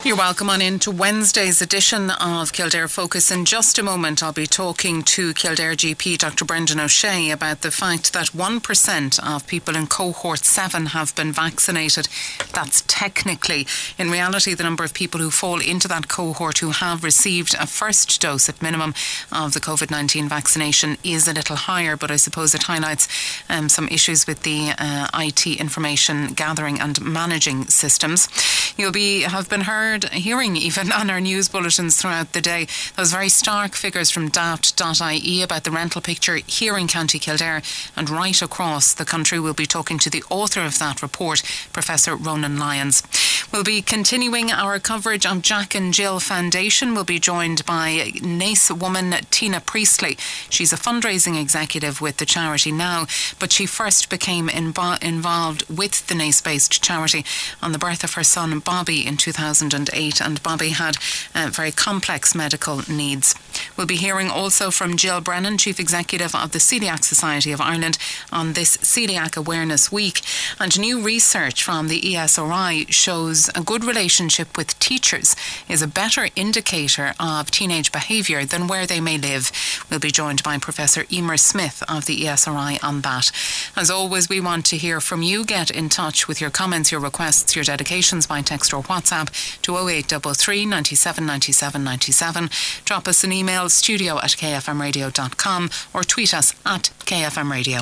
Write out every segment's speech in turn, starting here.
You're welcome on into Wednesday's edition of Kildare Focus. In just a moment, I'll be talking to Kildare GP Dr. Brendan O'Shea about the fact that 1% of people in cohort 7 have been vaccinated. That's technically. In reality, the number of people who fall into that cohort who have received a first dose at minimum of the COVID-19 vaccination is a little higher, but I suppose it highlights some issues with the IT information gathering and managing systems. You'll have been hearing even on our news bulletins throughout the day those very stark figures from daft.ie about the rental picture here in County Kildare and right across the country. We'll be talking to the author of that report, Professor Ronan Lyons. We'll be continuing our coverage of Jack and Jill Foundation. We'll be joined by Naas woman Tina Priestley. She's a fundraising executive with the charity now, but she first became involved with the Naas-based charity on the birth of her son Bobby in 2008, and Bobby had very complex medical needs. We'll be hearing also from Jill Brennan, Chief Executive of the Coeliac Society of Ireland, on this Coeliac Awareness Week. And new research from the ESRI shows a good relationship with teachers is a better indicator of teenage behaviour than where they may live. We'll be joined by Professor Emer Smith of the ESRI on that. As always, we want to hear from you. Get in touch with your comments, your requests, your dedications by text or WhatsApp to 0833 97 97 97. Drop us an email, studio@kfmradio.com, or tweet us at KFM Radio.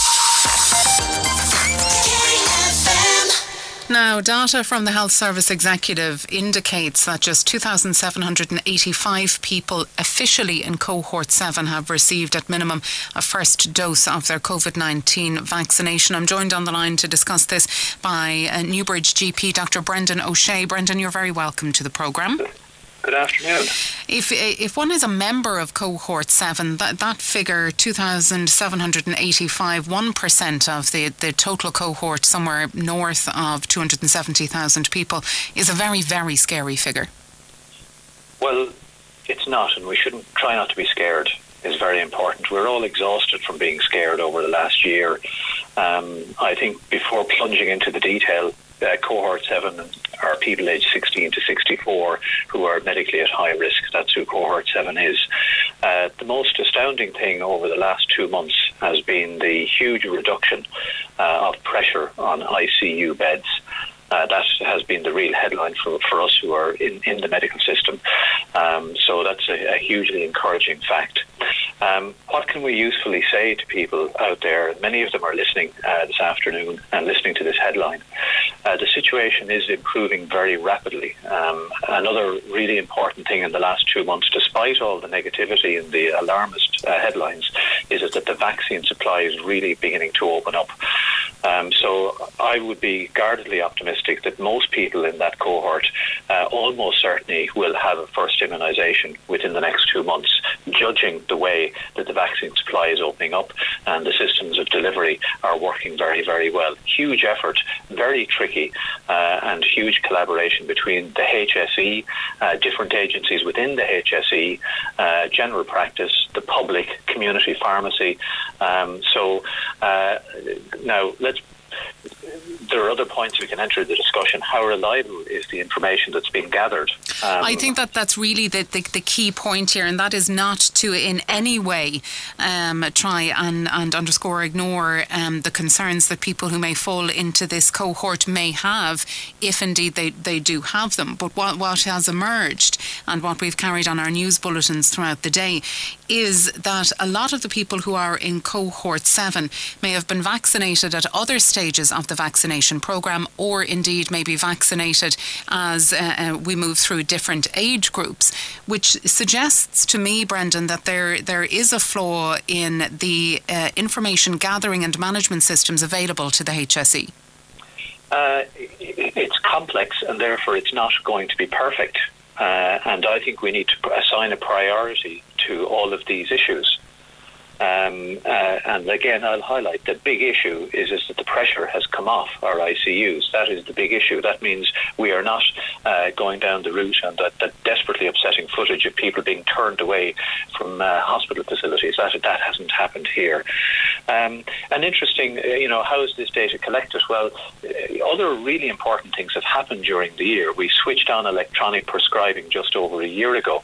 Now, data from the Health Service Executive indicates that just 2,785 people officially in cohort 7 have received at minimum a first dose of their COVID-19 vaccination. I'm joined on the line to discuss this by Newbridge GP Dr. Brendan O'Shea. Brendan, you're very welcome to the programme. Good afternoon. If one is a member of cohort 7, that figure, 2,785, 1% of the total cohort, somewhere north of 270,000 people, is a very, very scary figure. Well, it's not, and we shouldn't try not to be scared. Is very important. We're all exhausted from being scared over the last year. I think before plunging into the detail, cohort 7 are people aged 16 to 64 who are medically at high risk. That's who cohort 7 is. The most astounding thing over the last 2 months has been the huge reduction of pressure on ICU beds. That has been the real headline for us who are in the medical system. So that's a hugely encouraging fact. What can we usefully say to people out there? Many of them are listening this afternoon and listening to this headline. The situation is improving very rapidly. Another really important thing in the last 2 months, despite all the negativity and the alarmist headlines, is that the vaccine supply is really beginning to open up. So I would be guardedly optimistic that most people in that cohort almost certainly will have a first immunisation within the next 2 months, judging the way that the vaccine supply is opening up and the systems of delivery are working very, very well. Huge effort, very tricky, and huge collaboration between the HSE, different agencies within the HSE, general practice, the public, community pharmacy. Now, there are other points we can enter the discussion. How reliable is the information that's being gathered? I think that's really the key point here, and that is not to in any way try and underscore or ignore the concerns that people who may fall into this cohort may have, if indeed they do have them. But what has emerged and what we've carried on our news bulletins throughout the day is that a lot of the people who are in cohort 7 may have been vaccinated at other stages of the vaccination programme, or indeed may be vaccinated as we move through different age groups, which suggests to me, Brendan, that there is a flaw in the information gathering and management systems available to the HSE. It's complex, and therefore it's not going to be perfect. And I think we need to assign a priority to all of these issues. And again, I'll highlight the big issue is that the pressure has come off our ICUs. That is the big issue. That means we are not going down the route and that desperately upsetting footage of people being turned away from hospital facilities. That hasn't happened here. And interesting, how is this data collected? Well, other really important things have happened during the year. We switched on electronic prescribing just over a year ago.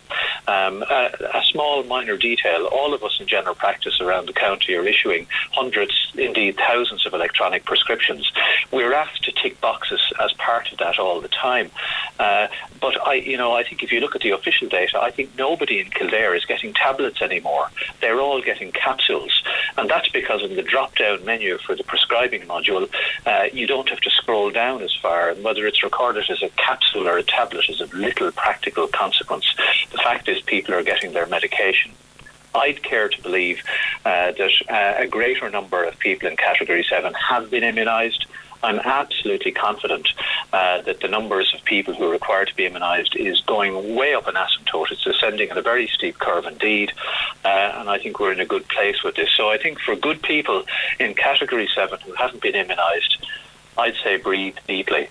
A small minor detail, all of us in general practice around the county are issuing hundreds, indeed thousands of electronic prescriptions. We're asked to tick boxes as part of that all the time. But I think if you look at the official data, I think nobody in Kildare is getting tablets anymore. They're all getting capsules. And that's because in the drop-down menu for the prescribing module, you don't have to scroll down as far. And whether it's recorded as a capsule or a tablet is of little practical consequence. The fact is people are getting their medication. I'd care to believe that a greater number of people in Category 7 have been immunised. I'm absolutely confident that the numbers of people who are required to be immunised is going way up an asymptote. It's ascending at a very steep curve indeed, and I think we're in a good place with this. So I think for good people in Category 7 who haven't been immunised, I'd say breathe deeply.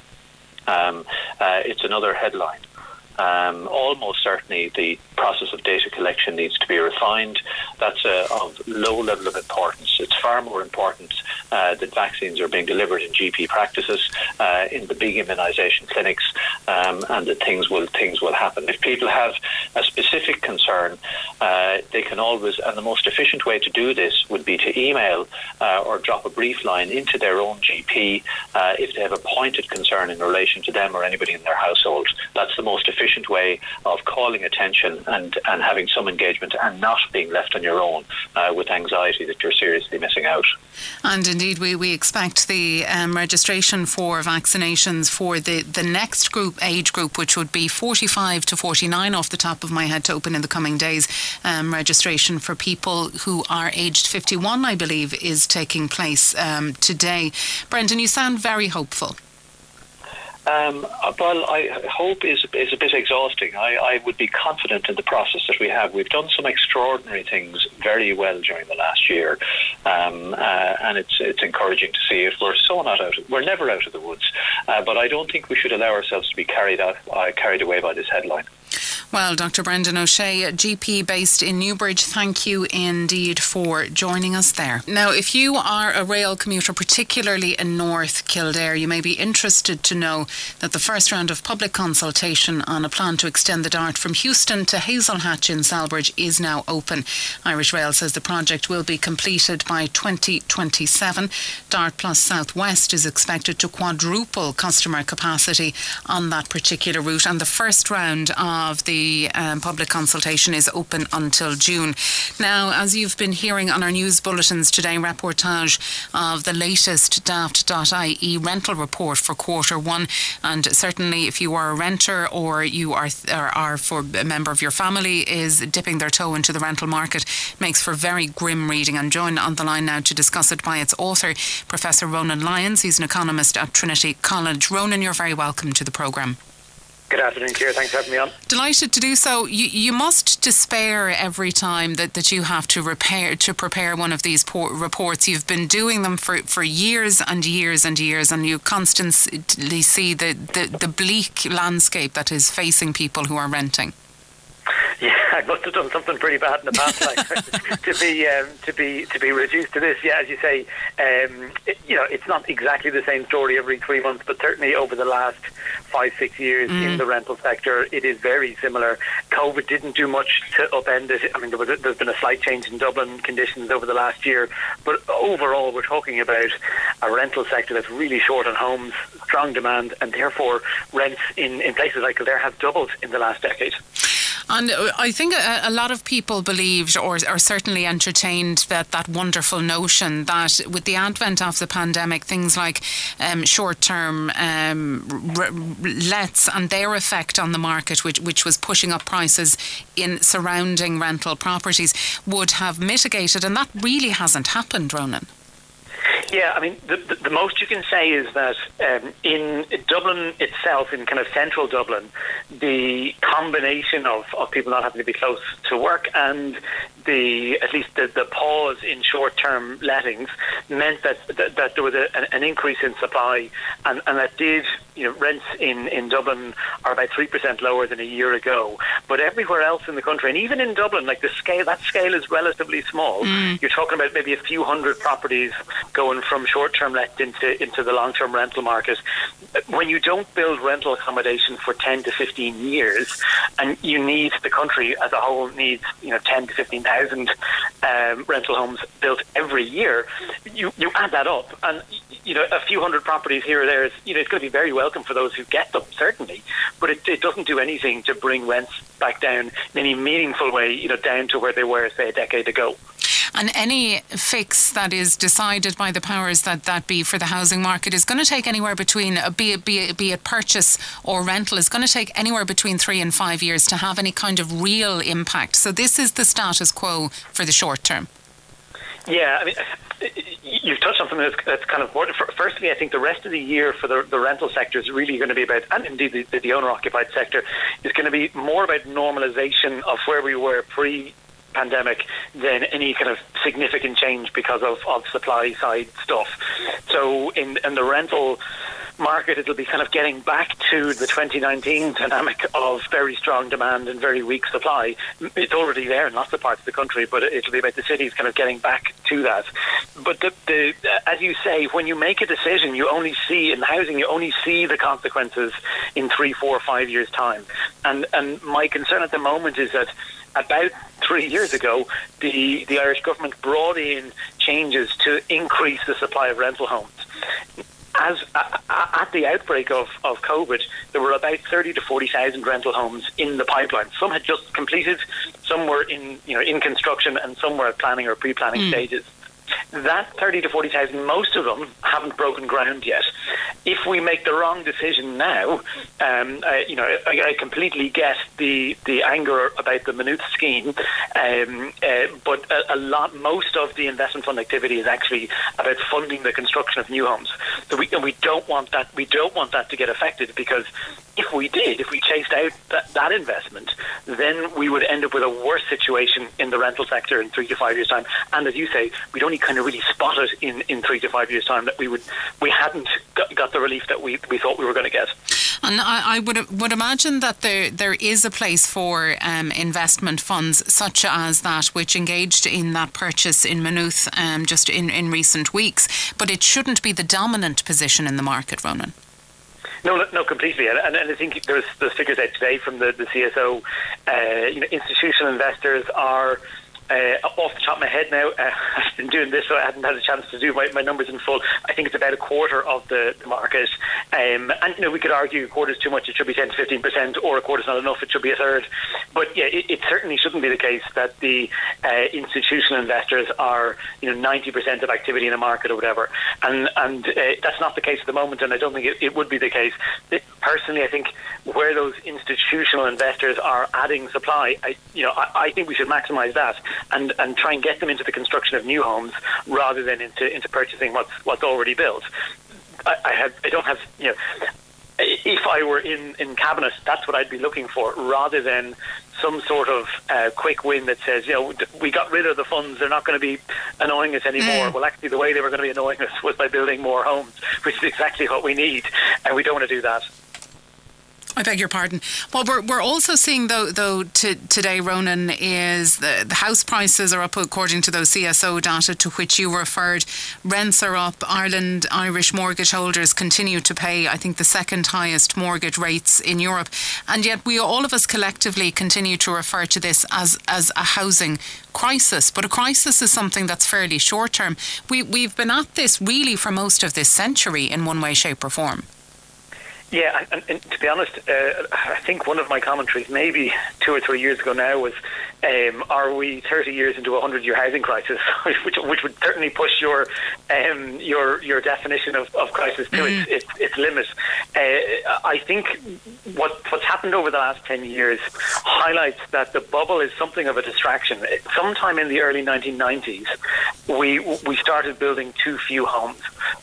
It's another headline. Almost certainly the process of data collection needs to be refined. That's of low level of importance. It's far more important that vaccines are being delivered in GP practices, in the big immunisation clinics, and that things will happen. If people have a specific concern, they can always, and the most efficient way to do this would be to email or drop a brief line into their own GP if they have a pointed concern in relation to them or anybody in their household. That's the most efficient way of calling attention and having some engagement and not being left on your own with anxiety that you're seriously missing out. And indeed we expect the registration for vaccinations for the next age group, which would be 45 to 49 off the top of my head, to open in the coming days. Registration for people who are aged 51, I believe, is taking place today. Brendan, you sound very hopeful. Well, hope is a bit exhausting. I would be confident in the process that we have. We've done some extraordinary things very well during the last year, and it's encouraging to see it. We're never out of the woods, but I don't think we should allow ourselves to be carried away by this headline. Well, Dr. Brendan O'Shea, GP based in Newbridge, thank you indeed for joining us there. Now, if you are a rail commuter, particularly in North Kildare, you may be interested to know that the first round of public consultation on a plan to extend the DART from Houston to Hazelhatch in Celbridge is now open. Irish Rail says the project will be completed by 2027. DART Plus South West is expected to quadruple customer capacity on that particular route, and the first round of the public consultation is open until June. Now, as you've been hearing on our news bulletins today, reportage of the latest daft.ie rental report for Q1, and certainly if you are a renter or you are for a member of your family is dipping their toe into the rental market, makes for very grim reading. I'm joined on the line now to discuss it by its author, Professor Ronan Lyons. He's an economist at Trinity College. Ronan, you're very welcome to the programme. Good afternoon, Ciara. Thanks for having me on. Delighted to do so. You must despair every time that you have to prepare one of these reports. You've been doing them for years and years and years, and you constantly see the bleak landscape that is facing people who are renting. Yeah, I must have done something pretty bad in the past life to be reduced to this. Yeah, as you say, it's not exactly the same story every 3 months, but certainly over the last 5-6 years in the rental sector, it is very similar. COVID didn't do much to upend it. I mean, there's been a slight change in Dublin conditions over the last year, but overall, we're talking about a rental sector that's really short on homes, strong demand, and therefore rents in places like Kildare have doubled in the last decade. And I think a lot of people believed or certainly entertained that wonderful notion that with the advent of the pandemic, things like short-term lets and their effect on the market, which was pushing up prices in surrounding rental properties, would have mitigated. And that really hasn't happened, Ronan. Yeah, I mean, the most you can say is that in Dublin itself, in kind of central Dublin, the combination of people not having to be close to work and at least the pause in short-term lettings meant that there was an increase in supply, and that did, rents in Dublin are about 3% lower than a year ago. But everywhere else in the country, and even in Dublin, like that scale is relatively small. You're talking about maybe a few hundred properties going from short-term let into the long-term rental market. When you don't build rental accommodation for 10 to 15 years, and the country as a whole needs 10 to 15,000 rental homes built every year, you add that up, and a few hundred properties here or there is it's going to be very welcome for those who get them, certainly, but it doesn't do anything to bring rents back down in any meaningful way, down to where they were, say, a decade ago. And any fix that is decided by the powers that be for the housing market is going to take anywhere between, be it purchase or rental, is going to take anywhere between 3 and 5 years to have any kind of real impact. So this is the status quo for the short term. Yeah, I mean, you've touched on something that's kind of important. Firstly, I think the rest of the year for the rental sector is really going to be about, and indeed the owner-occupied sector, is going to be more about normalisation of where we were pre-pandemic than any kind of significant change because of supply side stuff. So in the rental market, it'll be kind of getting back to the 2019 dynamic of very strong demand and very weak supply. It's already there in lots of parts of the country, but it'll be about the cities kind of getting back to that. But as you say, when you make a decision, you only see in housing, you only see the consequences in 3, 4, 5 years' time. And my concern at the moment is that about 3 years ago, the Irish government brought in changes to increase the supply of rental homes. At the outbreak of COVID, there were about 30 to 40,000 rental homes in the pipeline. Some had just completed, some were in construction, and some were at planning or pre-planning stages. That 30 to 40,000, most of them haven't broken ground yet. If we make the wrong decision now, I completely get the anger about the Maynooth scheme, but most of the investment fund activity is actually about funding the construction of new homes. So we don't want that. We don't want that to get affected, because if we chased out that investment, then we would end up with a worse situation in the rental sector in 3 to 5 years' time. And as you say, we'd only kind of really spot it in 3 to 5 years' time that we hadn't got the relief that we thought we were going to get. And I would imagine that there is a place for investment funds such as that which engaged in that purchase in Maynooth just in recent weeks, but it shouldn't be the dominant position in the market, Ronan. No, completely. And I think there's figures out today from the CSO. Institutional investors are, off the top of my head now, I've been doing this, so I hadn't had a chance to do my numbers in full. I think it's about a quarter of the market. And we could argue a quarter is too much, it should be 10 to 15%, or a quarter is not enough, it should be a third. But yeah, it certainly shouldn't be the case that the institutional investors are 90% of activity in a market or whatever. And that's not the case at the moment, and I don't think it would be the case. Personally, I think where those institutional investors are adding supply, I think we should maximise that and try and get them into the construction of new homes rather than into purchasing what's already built. If I were in cabinet, that's what I'd be looking for, rather than some sort of quick win that says, we got rid of the funds, they're not going to be annoying us anymore. Well, actually, the way they were going to be annoying us was by building more homes, which is exactly what we need, and we don't want to do that. I beg your pardon. What we're also seeing, though today, Ronan, is the house prices are up according to those CSO data to which you referred. Rents are up. Irish mortgage holders continue to pay, I think, the second highest mortgage rates in Europe. And yet all of us collectively continue to refer to this as a housing crisis. But a crisis is something that's fairly short term. We've been at this really for most of this century in one way, shape or form. Yeah, and to be honest, I think one of my commentaries maybe 2 or 3 years ago now was, are we 30 years into a 100-year housing crisis, which would certainly push your definition of crisis to its limit. I think what's happened over the last 10 years highlights that the bubble is something of a distraction. Sometime in the early 1990s, we started building too few homes.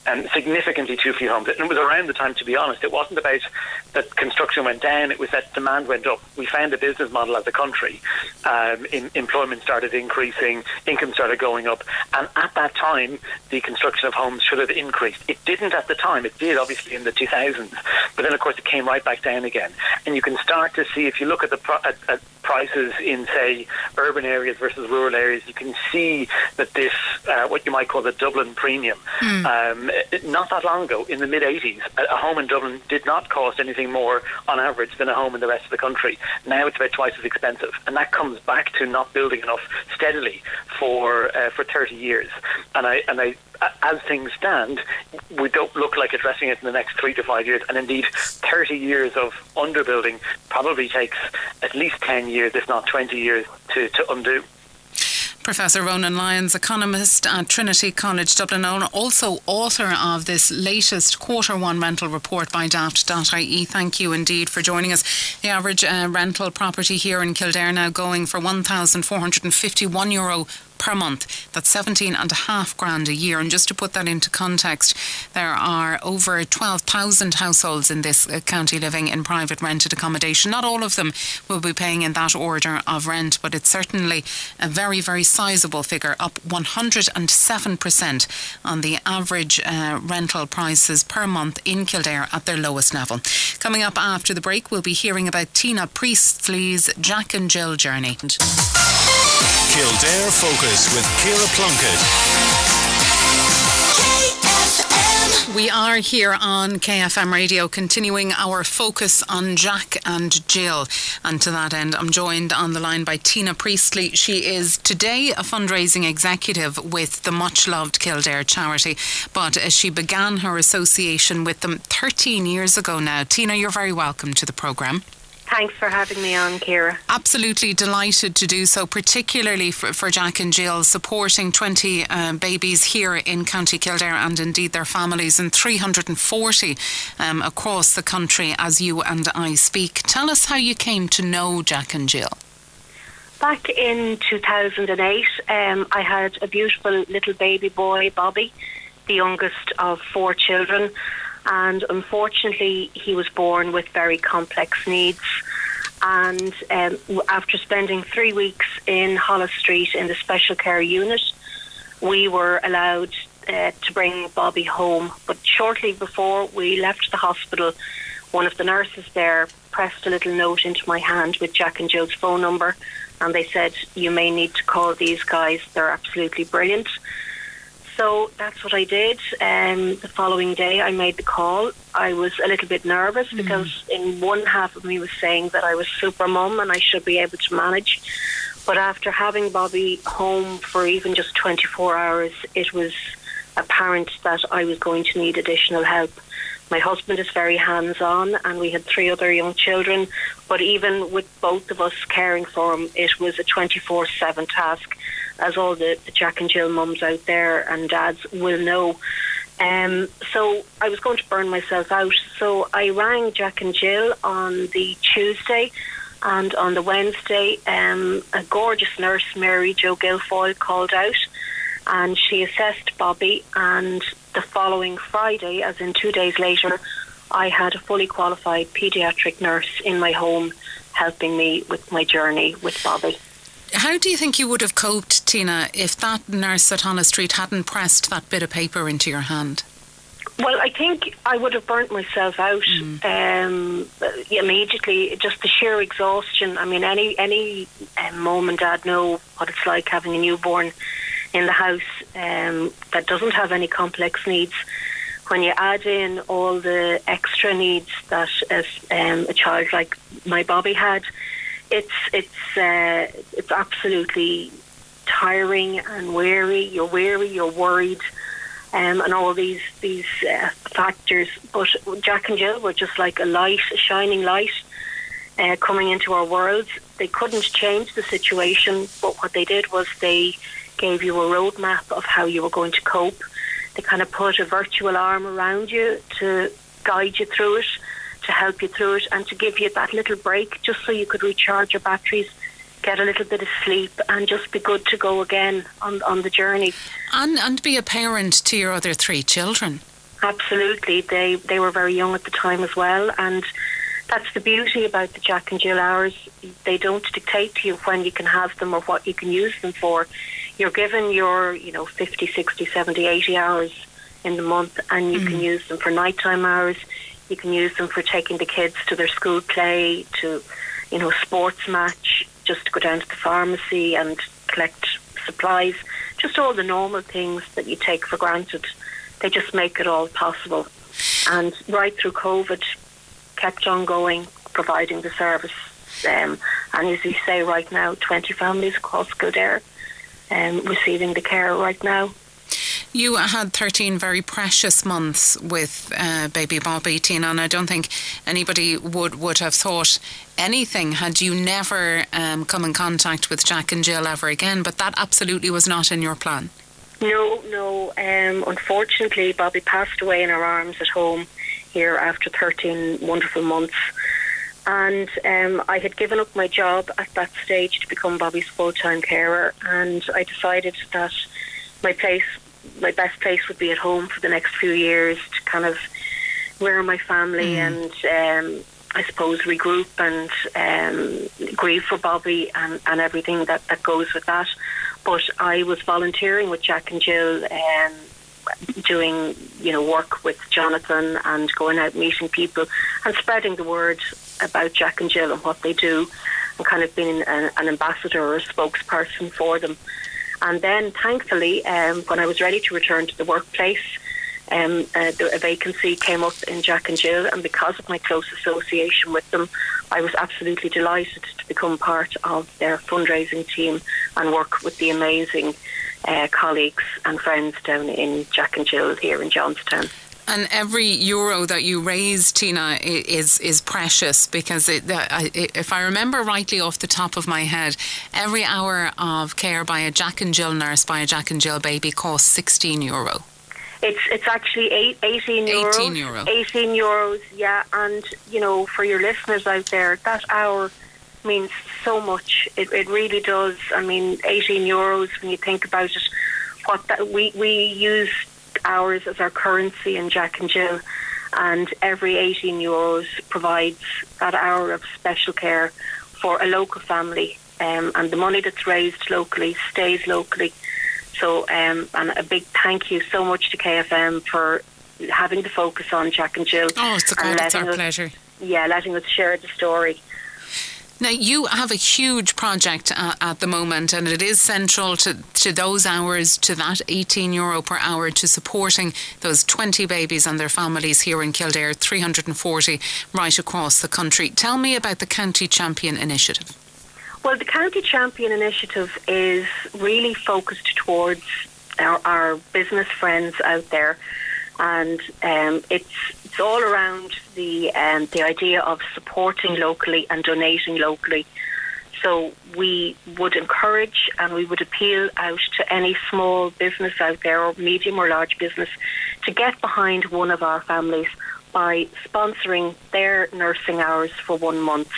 significantly too few homes. And it was around the time, to be honest, it wasn't about that construction went down, it was that demand went up. We found a business model as a country. Employment started increasing, income started going up, and at that time, the construction of homes should have increased. It didn't at the time. It did, obviously, in the 2000s. But then, of course, it came right back down again. And you can start to see, if you look at the at prices in, say, urban areas versus rural areas, you can see that this, what you might call the Dublin premium, not that long ago, in the mid-80s, a home in Dublin did not cost anything more on average than a home in the rest of the country. Now it's about twice as expensive, and that comes back to not building enough steadily for 30 years. And I, as things stand, we don't look like addressing it in the next 3 to 5 years, and indeed 30 years of underbuilding probably takes at least 10 years, if not 20 years, to undo. Professor Ronan Lyons, economist at Trinity College Dublin, also author of this latest Q1 rental report by Daft.ie. Thank you indeed for joining us. The average rental property here in Kildare now going for €1,451 per month. That's 17.5 grand a year. And just to put that into context, there are over 12,000 households in this county living in private rented accommodation. Not all of them will be paying in that order of rent, but it's certainly a very, very sizable figure, up 107% on the average rental prices per month in Kildare at their lowest level. Coming up after the break, we'll be hearing about Tina Priestley's Jack and Jill journey. Kildare Focus with Ciara Plunkett. We are here on KFM Radio, continuing our focus on Jack and Jill. And to that end, I'm joined on the line by Tina Priestley. She is today a fundraising executive with the much-loved Kildare charity, but she began her association with them 13 years ago now. Tina, you're very welcome to the programme. Thanks for having me on, Ciara. Absolutely delighted to do so, particularly for Jack and Jill, supporting 20 babies here in County Kildare and indeed their families, and 340 across the country as you and I speak. Tell us how you came to know Jack and Jill. Back in 2008, I had a beautiful little baby boy, Bobby, the youngest of 4 children. And unfortunately, he was born with very complex needs. And after spending 3 weeks in Holles Street in the special care unit, we were allowed to bring Bobby home. But shortly before we left the hospital, one of the nurses there pressed a little note into my hand with Jack and Jill's phone number. And they said, you may need to call these guys. They're absolutely brilliant. So that's what I did. The following day I made the call. I was a little bit nervous because in one half of me was saying that I was super mum and I should be able to manage. But after having Bobby home for even just 24 hours, it was apparent that I was going to need additional help. My husband is very hands-on and we had 3 other young children. But even with both of us caring for him, it was a 24/7 task, as all the Jack and Jill mums out there and dads will know. So I was going to burn myself out. So I rang Jack and Jill on the Tuesday, and on the Wednesday, a gorgeous nurse, Mary Jo Guilfoyle, called out and she assessed Bobby, and the following Friday, as in 2 days later, I had a fully qualified paediatric nurse in my home helping me with my journey with Bobby. How do you think you would have coped, Tina, if that nurse at Holles Street hadn't pressed that bit of paper into your hand? Well, I think I would have burnt myself out immediately. Just the sheer exhaustion. I mean, any mum and dad know what it's like having a newborn in the house that doesn't have any complex needs. When you add in all the extra needs that a child like my Bobby had, it's absolutely tiring and weary. You're worried, and all these factors. But Jack and Jill were just like a shining light coming into our worlds. They couldn't change the situation, but what they did was they gave you a roadmap of how you were going to cope. They kind of put a virtual arm around you to guide you through it, to help you through it, and to give you that little break just so you could recharge your batteries, get a little bit of sleep, and just be good to go again on the journey. And be a parent to your other 3 children. Absolutely. They were very young at the time as well, and that's the beauty about the Jack and Jill hours. They don't dictate to you when you can have them or what you can use them for. You're given your, 50, 60, 70, 80 hours in the month, and you can use them for nighttime hours. You can use them for taking the kids to their school play, to, sports match, just to go down to the pharmacy and collect supplies, just all the normal things that you take for granted. They just make it all possible. And right through COVID, kept on going, providing the service. And as you say, right now, 20 families across Kildare receiving the care right now. You had 13 very precious months with baby Bobby, Tina, and I don't think anybody would have thought anything had you never come in contact with Jack and Jill ever again, but that absolutely was not in your plan. No. Unfortunately, Bobby passed away in our arms at home here after 13 wonderful months. And I had given up my job at that stage to become Bobby's full-time carer, and I decided that my best place would be at home for the next few years to kind of rear my family and I suppose regroup and grieve for Bobby and everything that goes with that. But I was volunteering with Jack and Jill, doing work with Jonathan and going out meeting people and spreading the word about Jack and Jill and what they do, and kind of being an ambassador or a spokesperson for them. And then thankfully, when I was ready to return to the workplace, a vacancy came up in Jack and Jill, and because of my close association with them, I was absolutely delighted to become part of their fundraising team and work with the amazing colleagues and friends down in Jack and Jill here in Johnstown. And every euro that you raise, Tina, is precious, because if I remember rightly off the top of my head, every hour of care by a Jack and Jill nurse, by a Jack and Jill baby, costs €16. It's actually 18 euros. 18 euro. 18 euros, yeah. And, for your listeners out there, that hour means so much. It really does. I mean, 18 euros, when you think about it, we use hours as our currency in Jack and Jill, and every 18 euros provides that hour of special care for a local family, and the money that's raised locally stays locally. So and a big thank you so much to KFM for having the focus on Jack and Jill. Oh, it's our pleasure. Yeah, letting us share the story. Now, you have a huge project at the moment, and it is central to those hours, to that €18 per hour, to supporting those 20 babies and their families here in Kildare, 340 right across the country. Tell me about the County Champion Initiative. Well, the County Champion Initiative is really focused towards our business friends out there, and it's all around the idea of supporting locally and donating locally. So we would encourage and we would appeal out to any small business out there, or medium or large business, to get behind one of our families by sponsoring their nursing hours for 1 month.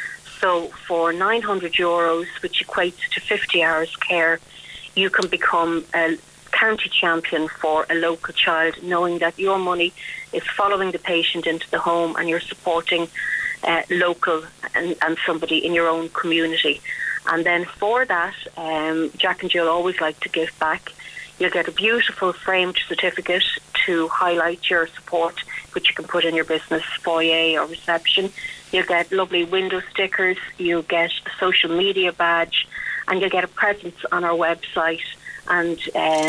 So for €900, which equates to 50 hours care, you can become a county champion for a local child, knowing that your money is following the patient into the home and you're supporting local and somebody in your own community. And then for that, Jack and Jill always like to give back. You'll get a beautiful framed certificate to highlight your support, which you can put in your business foyer or reception. You'll get lovely window stickers, you'll get a social media badge, and you'll get a presence on our website, and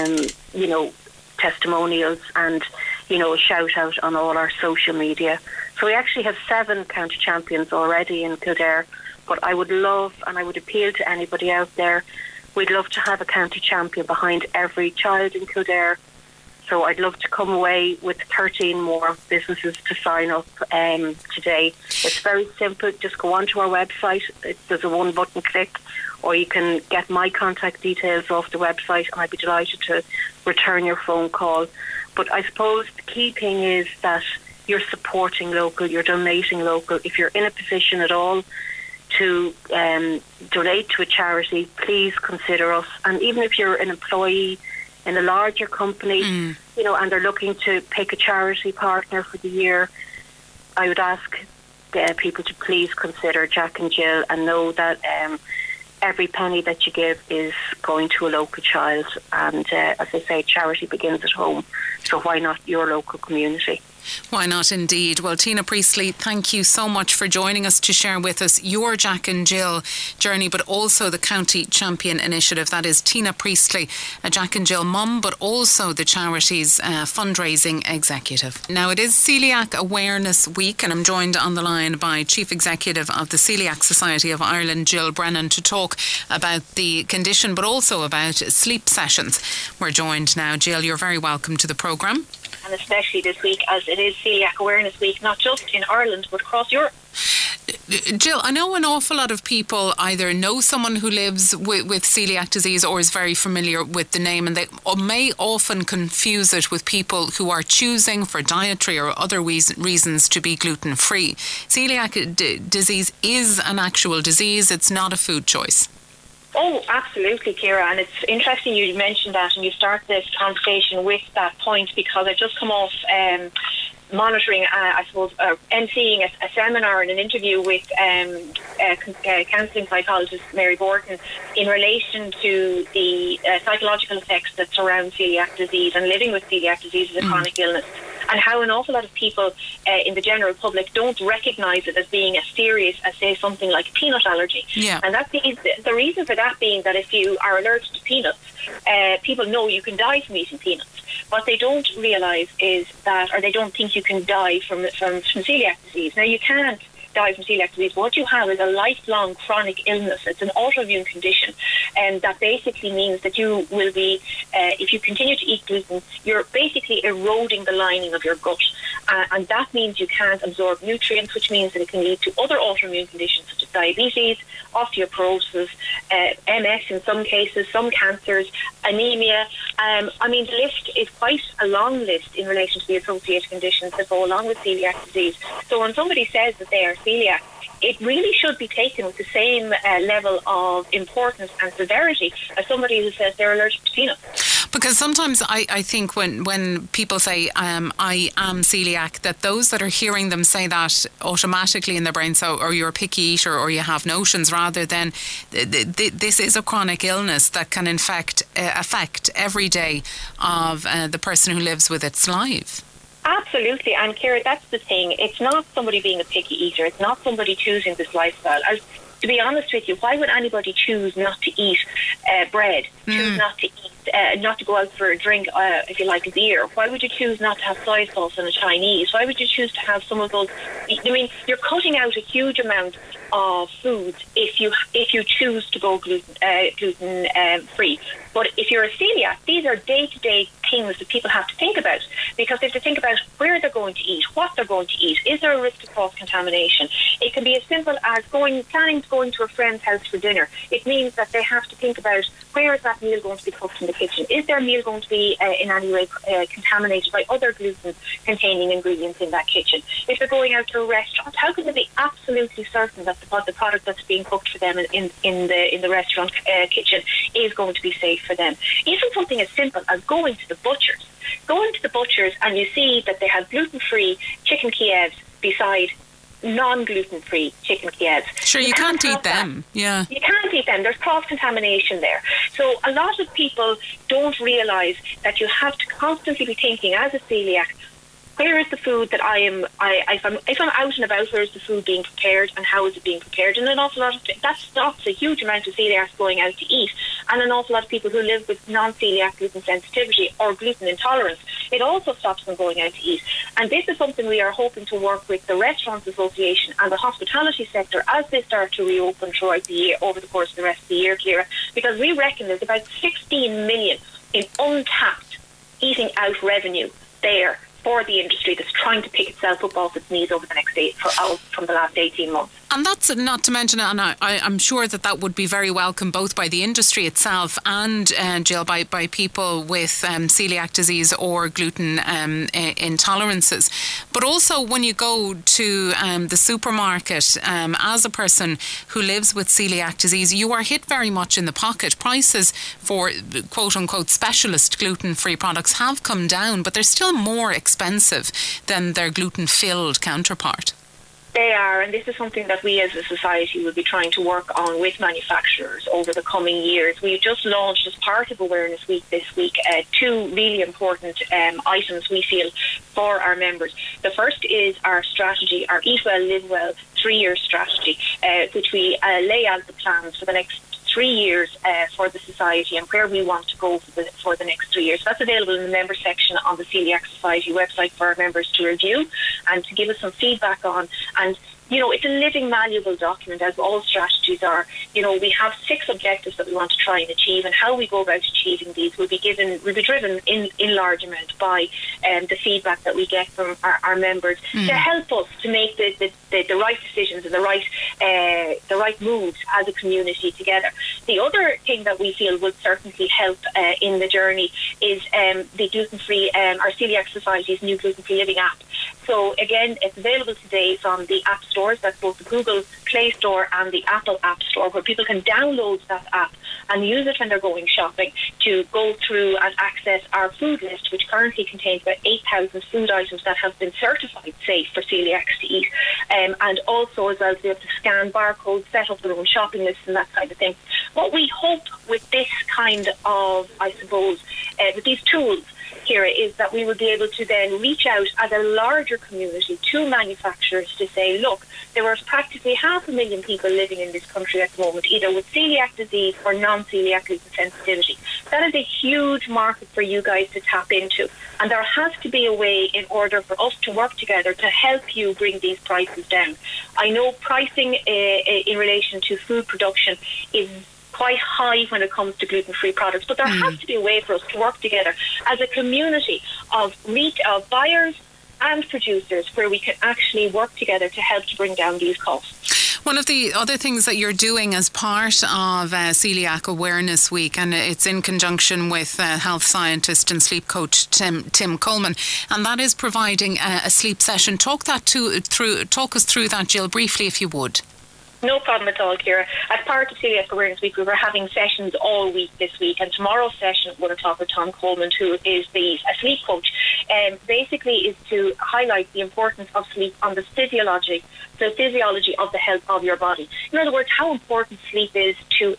testimonials, and a shout out on all our social media. So we actually have 7 county champions already in Kildare, but I would love, and I would appeal to anybody out there, we'd love to have a county champion behind every child in Kildare. So I'd love to come away with 13 more businesses to sign up today. It's very simple. Just go onto our website. There's a one-button click, or you can get my contact details off the website, and I'd be delighted to return your phone call. But I suppose the key thing is that you're supporting local, you're donating local. If you're in a position at all to donate to a charity, please consider us. And even if you're an employee in a larger company, you know, and they're looking to pick a charity partner for the year, I would ask people to please consider Jack and Jill and know that every penny that you give is going to a local child. And as I say, charity begins at home. So why not your local community? Why not indeed? Well, Tina Priestley, thank you so much for joining us to share with us your Jack and Jill journey, but also the County Champion Initiative. That is Tina Priestley, a Jack and Jill mum, but also the charity's fundraising executive. Now, it is Celiac Awareness Week, and I'm joined on the line by Chief Executive of the Celiac Society of Ireland, Jill Brennan, to talk about the condition, but also about sleep sessions. We're joined now. Jill, you're very welcome to the programme. And especially this week, as it is Celiac Awareness Week, not just in Ireland but across Europe. Jill, I know an awful lot of people either know someone who lives with celiac disease or is very familiar with the name, and they may often confuse it with people who are choosing for dietary or other reasons to be gluten-free. Celiac disease is an actual disease, it's not a food choice. Oh, absolutely, Ciara, and it's interesting you mentioned that and you start this conversation with that point, because I've just come off monitoring, emceeing a seminar and an interview with counselling psychologist Mary Borton in relation to the psychological effects that surround celiac disease and living with celiac disease as a chronic illness, and how an awful lot of people in the general public don't recognise it as being as serious as, say, something like a peanut allergy. Yeah. And that's the reason for that being that if you are allergic to peanuts, people know you can die from eating peanuts. What they don't realise is that, or they don't think you can die from celiac disease. Now, you can't die from celiac disease. What you have is a lifelong chronic illness. It's an autoimmune condition, and that basically means that you will be, if you continue to eat gluten, you're basically eroding the lining of your gut, and that means you can't absorb nutrients, which means that it can lead to other autoimmune conditions such as diabetes, osteoporosis, MS in some cases, some cancers, anemia. The list is quite a long list in relation to the associated conditions that go along with celiac disease. So when somebody says that they are celiac, it really should be taken with the same level of importance and severity as somebody who says they're allergic to peanuts. Because sometimes I think when people say, I am celiac, that those that are hearing them say that automatically in their brain, so, or you're a picky eater or you have notions, rather than this is a chronic illness that can affect every day of the person who lives with its life. Absolutely, and Ciara, that's the thing. It's not somebody being a picky eater. It's not somebody choosing this lifestyle. To be honest with you, why would anybody choose not to eat bread? Choose not to eat, not to go out for a drink, if you like, a beer? Why would you choose not to have soy sauce and a Chinese? Why would you choose to have some of those? I mean, you're cutting out a huge amount of foods if you choose to go gluten free. But if you're a celiac, these are day-to-day things that people have to think about, because they have to think about where they're going to eat, what they're going to eat. Is there a risk of cross-contamination? It can be as simple as planning to go into a friend's house for dinner. It means that they have to think about, where is that meal going to be cooked in the kitchen? Is their meal going to be in any way contaminated by other gluten-containing ingredients in that kitchen? If they're going out to a restaurant, how can they be absolutely certain that the product that's being cooked for them in the restaurant kitchen is going to be safe for them? Even something as simple as going to the butchers. Go into the butchers and you see that they have gluten-free chicken Kievs beside non-gluten-free chicken Kievs. Sure, you can't eat them. Yeah. You can't eat them. There's cross-contamination there. So a lot of people don't realise that you have to constantly be thinking, as a celiac, where is the food that if I'm out and about, where is the food being prepared and how is it being prepared? And an awful lot of that stops a huge amount of celiacs going out to eat, and an awful lot of people who live with non-celiac gluten sensitivity or gluten intolerance, it also stops them going out to eat. And this is something we are hoping to work with the Restaurants Association and the hospitality sector as they start to reopen throughout the year, over the course of the rest of the year, Ciara, because we reckon there's about 16 million in untapped eating out revenue there for the industry that's trying to pick itself up off its knees over the next from the last 18 months. And that's not to mention, and I'm sure that would be very welcome both by the industry itself and, Jill, by people with celiac disease or gluten intolerances. But also when you go to the supermarket, as a person who lives with celiac disease, you are hit very much in the pocket. Prices for quote-unquote specialist gluten-free products have come down, but they're still more expensive than their gluten-filled counterpart. They are, and this is something that we as a society will be trying to work on with manufacturers over the coming years. We've just launched, as part of Awareness Week this week, two really important items we feel for our members. The first is our strategy, our Eat Well, Live Well 3-year strategy, which we lay out the plans for the next 3 years for the society and where we want to go for the next 3 years. That's available in the member section on the Celiac Society website for our members to review and to give us some feedback on. And it's a living, malleable document, as all strategies are. We have 6 objectives that we want to try and achieve, and how we go about achieving these will be driven in large amount by the feedback that we get from our members to help us to make the right decisions and the right moves as a community together. The other thing that we feel will certainly help in the journey is the gluten-free, our Celiac Society's new gluten-free living app. So again, it's available today from the app stores. That's both the Google Play Store and the Apple App Store, where people can download that app and use it when they're going shopping to go through and access our food list, which currently contains about 8,000 food items that have been certified safe for celiacs to eat. And also as well to be able to scan barcodes, set up their own shopping lists and that kind of thing. What we hope with this kind of, I suppose, with these tools, Ciara, is that we will be able to then reach out as a larger community to manufacturers to say, look, there are practically 500,000 people living in this country at the moment, either with celiac disease or non-celiac gluten sensitivity. That is a huge market for you guys to tap into. And there has to be a way in order for us to work together to help you bring these prices down. I know pricing in relation to food production is quite high when it comes to gluten-free products, but there has to be a way for us to work together as a community of buyers and producers where we can actually work together to help to bring down these costs. One of the other things that you're doing as part of Celiac Awareness Week, and it's in conjunction with health scientist and sleep coach Tim Coleman, and that is providing a sleep session. Talk us through that, Jill, briefly, if you would. No problem at all, Ciara. As part of Celiac Awareness Week, we were having sessions all week this week, and tomorrow's session, we're going to talk with Tom Coleman, who is a sleep coach, basically is to highlight the importance of sleep on the physiology of the health of your body. In other words, how important sleep is to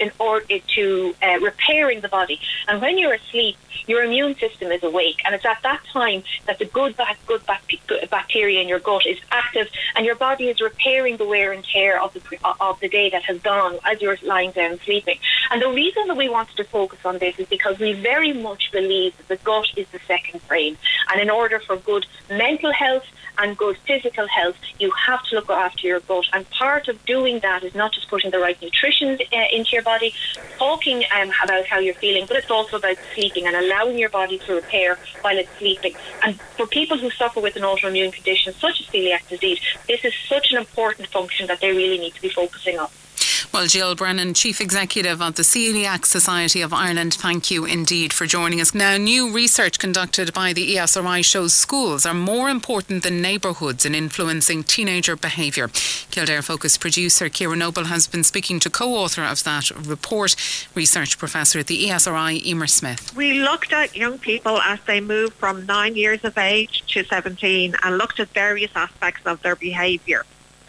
repairing the body. And when you're asleep, your immune system is awake, and it's at that time that the good bacteria in your gut is active, and your body is repairing the wear and tear of the day that has gone as you're lying down sleeping. And the reason that we wanted to focus on this is because we very much believe that the gut is the second brain, and in order for good mental health and good physical health, you have to look after your gut. And part of doing that is not just putting the right nutrition into your body, talking about how you're feeling, but it's also about sleeping and allowing your body to repair while it's sleeping. And for people who suffer with an autoimmune condition such as celiac disease, this is such an important function that they really need to be focusing on. Well, Jill Brennan, Chief Executive of the Celiac Society of Ireland, thank you indeed for joining us. Now, new research conducted by the ESRI shows schools are more important than neighbourhoods in influencing teenager behaviour. Kildare Focus producer Ciara Noble has been speaking to co-author of that report, research professor at the ESRI, Emer Smith. We looked at young people as they move from 9 years of age to 17 and looked at various aspects of their behaviour.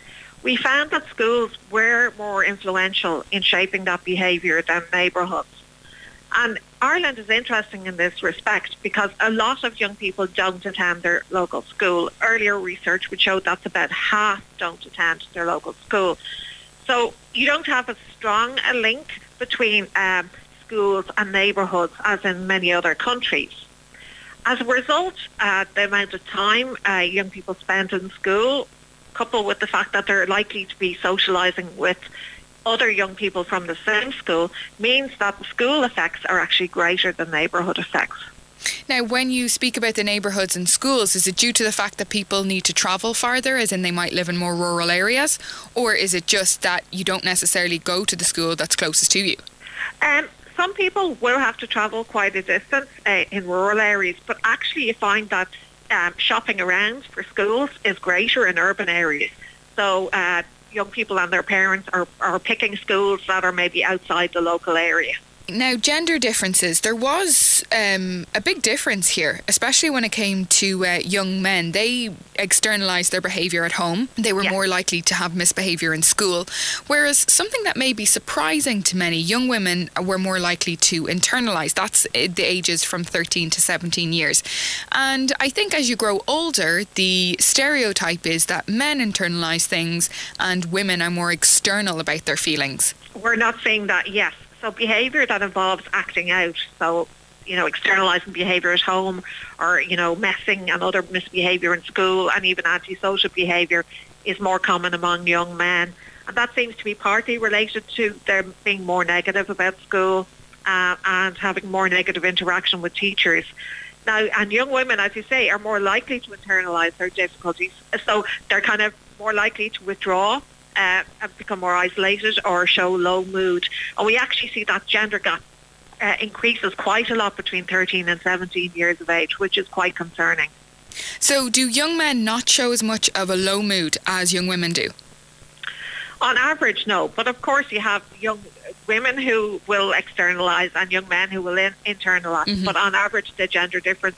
We found that schools were more influential in shaping that behaviour than neighbourhoods. And Ireland is interesting in this respect because a lot of young people don't attend their local school. Earlier research would show that's about half don't attend their local school. So you don't have as strong a link between schools and neighbourhoods as in many other countries. As a result, the amount of time young people spend in school, coupled with the fact that they're likely to be socialising with other young people from the same school, means that the school effects are actually greater than neighbourhood effects. Now, when you speak about the neighbourhoods and schools, is it due to the fact that people need to travel farther, as in they might live in more rural areas? Or is it just that you don't necessarily go to the school that's closest to you? Some people will have to travel quite a distance in rural areas, but actually you find that shopping around for schools is greater in urban areas. So young people and their parents are picking schools that are maybe outside the local area. Now, gender differences, there was a big difference here, especially when it came to young men. They externalised their behaviour at home. They were more likely to have misbehaviour in school, whereas something that may be surprising to many, young women were more likely to internalise. That's the ages from 13 to 17 years. And I think as you grow older, the stereotype is that men internalise things and women are more external about their feelings. We're not saying that, yes. So behaviour that involves acting out, so, externalising behaviour at home or, messing and other misbehaviour in school and even antisocial behaviour is more common among young men. And that seems to be partly related to them being more negative about school and having more negative interaction with teachers. Now, and young women, as you say, are more likely to internalise their difficulties. So they're kind of more likely to withdraw and become more isolated or show low mood. And we actually see that gender gap increases quite a lot between 13 and 17 years of age, which is quite concerning. So do young men not show as much of a low mood as young women do? On average, no. But of course you have young women who will externalise and young men who will internalise. Mm-hmm. But on average, the gender difference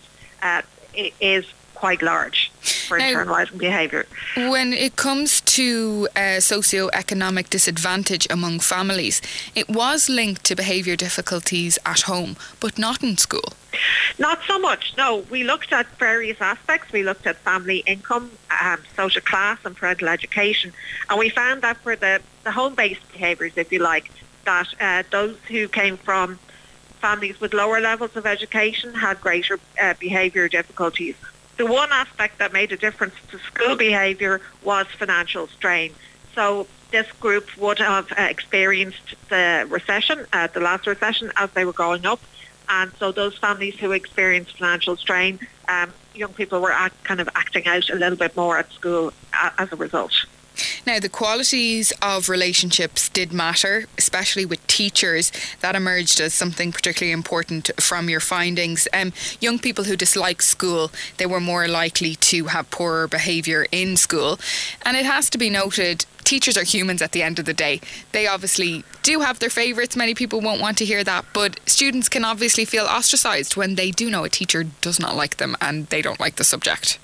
is quite large for internalising behaviour. When it comes to socio-economic disadvantage among families, it was linked to behaviour difficulties at home, but not in school. Not so much, no. We looked at various aspects. We looked at family income, social class and parental education, and we found that for the home-based behaviours, if you like, that those who came from families with lower levels of education had greater behaviour difficulties. The one aspect that made a difference to school behaviour was financial strain. So this group would have experienced the recession, the last recession, as they were growing up. And so those families who experienced financial strain, young people were kind of acting out a little bit more at school as a result. Now, the qualities of relationships did matter, especially with teachers. That emerged as something particularly important from your findings. Young people who dislike school, they were more likely to have poorer behaviour in school. And it has to be noted, teachers are humans at the end of the day. They obviously do have their favourites. Many people won't want to hear that. But students can obviously feel ostracised when they do know a teacher does not like them and they don't like the subject.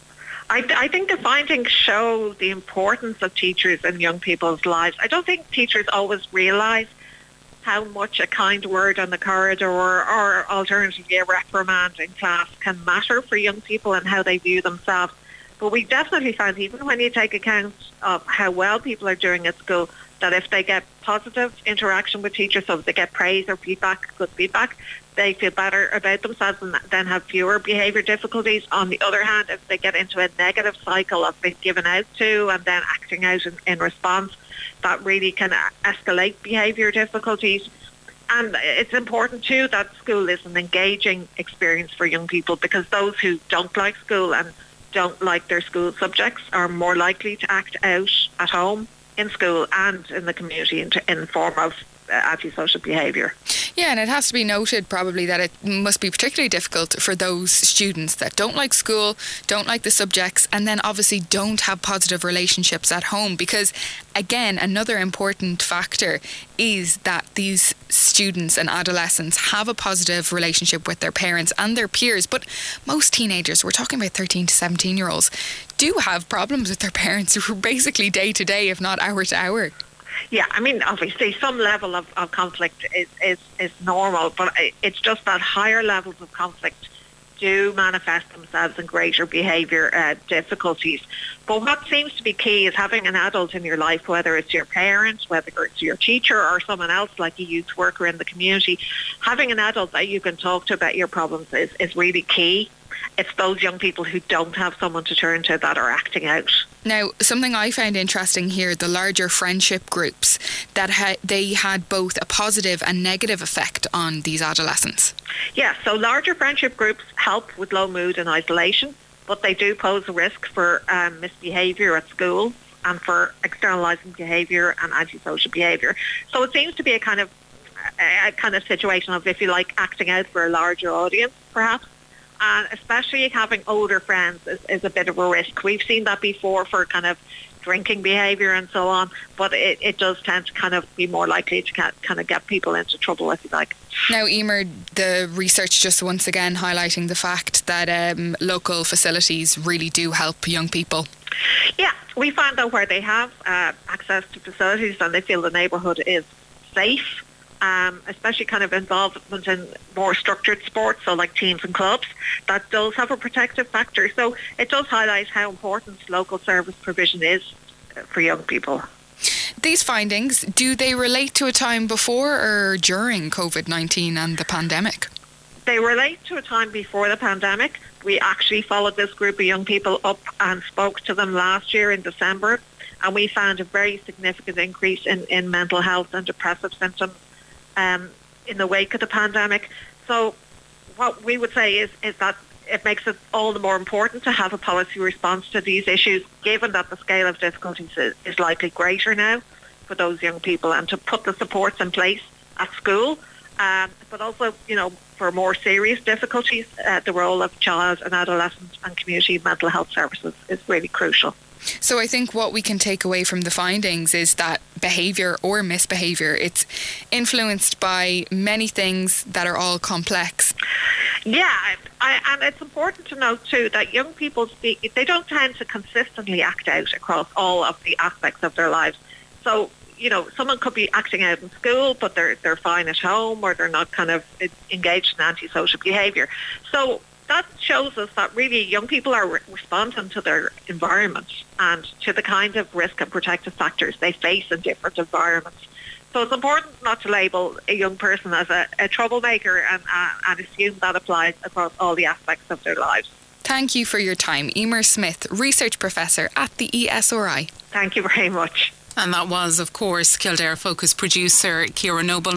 I think the findings show the importance of teachers in young people's lives. I don't think teachers always realise how much a kind word on the corridor or alternatively a reprimand in class can matter for young people and how they view themselves. But we definitely found, even when you take account of how well people are doing at school, that if they get positive interaction with teachers, so if they get praise or feedback, good feedback, they feel better about themselves and then have fewer behaviour difficulties. On the other hand, if they get into a negative cycle of being given out to and then acting out in response, that really can escalate behaviour difficulties. And it's important too that school is an engaging experience for young people, because those who don't like school and don't like their school subjects are more likely to act out at home, in school and in the community in the form of antisocial behaviour. Yeah, and it has to be noted probably that it must be particularly difficult for those students that don't like school, don't like the subjects, and then obviously don't have positive relationships at home, because again, another important factor is that these students and adolescents have a positive relationship with their parents and their peers. But most teenagers, we're talking about 13 to 17 year olds, do have problems with their parents basically day to day, if not hour to hour. Yeah, I mean, obviously some level of conflict is normal, but it's just that higher levels of conflict do manifest themselves in greater behaviour difficulties. But what seems to be key is having an adult in your life, whether it's your parents, whether it's your teacher or someone else like a youth worker in the community. Having an adult that you can talk to about your problems is really key. It's those young people who don't have someone to turn to that are acting out. Now, something I found interesting here, the larger friendship groups, that they had both a positive and negative effect on these adolescents. Yeah, so larger friendship groups help with low mood and isolation, but they do pose a risk for misbehaviour at school and for externalising behaviour and antisocial behaviour. So it seems to be a kind of situation of, if you like, acting out for a larger audience, perhaps. And especially having older friends is a bit of a risk. We've seen that before for kind of drinking behaviour and so on, but it does tend to kind of be more likely to kind of get people into trouble, if you like. Now, Emer, the research just once again highlighting the fact that local facilities really do help young people. Yeah, we find that where they have access to facilities and they feel the neighbourhood is safe, especially kind of involvement in more structured sports, so like teams and clubs, that does have a protective factor. So it does highlight how important local service provision is for young people. These findings, do they relate to a time before or during COVID-19 and the pandemic? They relate to a time before the pandemic. We actually followed this group of young people up and spoke to them last year in December, and we found a very significant increase in mental health and depressive symptoms in the wake of the pandemic. So what we would say is that it makes it all the more important to have a policy response to these issues, given that the scale of difficulties is likely greater now for those young people, and to put the supports in place at school. But also, for more serious difficulties, the role of child and adolescent and community mental health services is really crucial. So I think what we can take away from the findings is that behaviour or misbehaviour, it's influenced by many things that are all complex. Yeah, and it's important to note too that young people they don't tend to consistently act out across all of the aspects of their lives. So, someone could be acting out in school, but they're fine at home, or they're not kind of engaged in antisocial behaviour. So that shows us that really young people are responding to their environment and to the kind of risk and protective factors they face in different environments. So it's important not to label a young person as a troublemaker and assume that applies across all the aspects of their lives. Thank you for your time. Emer Smith, Research Professor at the ESRI. Thank you very much. And that was, of course, Kildare Focus producer Ciara Noble.